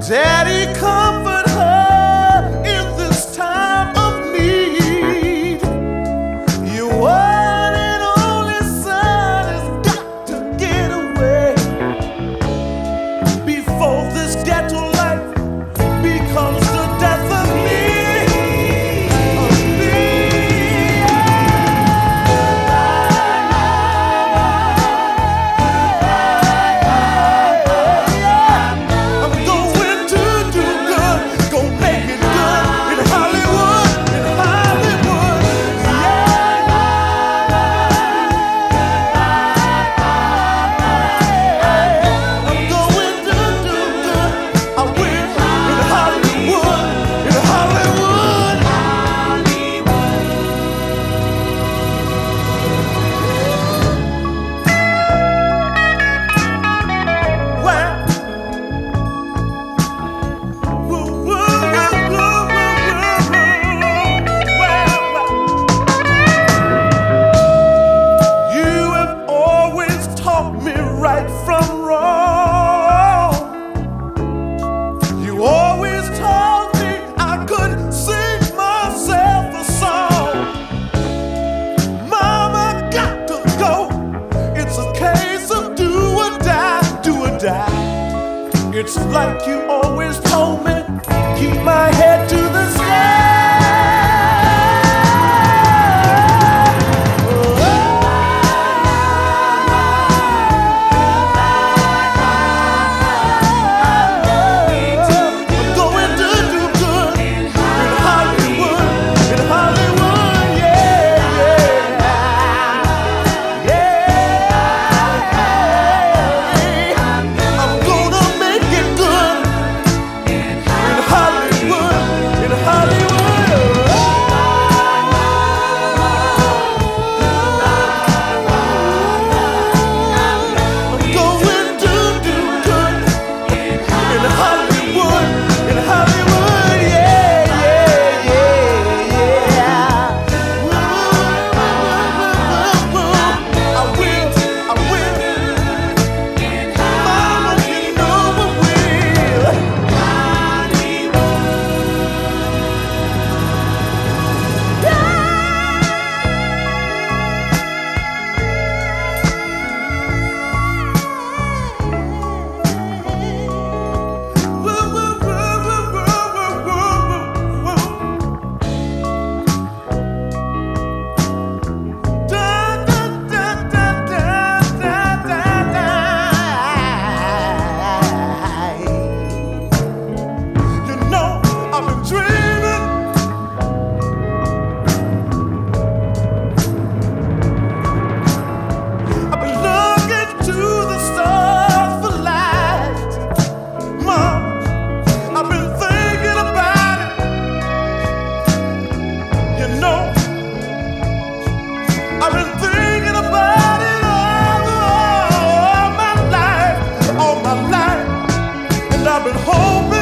Daddy, comfort her in this time of need. Your one and only son has got to get away before this ghetto life becomes the death of me. Right from wrong, you always told me I could sing myself a song. Mama, got to go. It's a case of do or die, do or die. It's like you always told me, keep my head to the sky. I've been thinking about it all my life, and I've been hoping.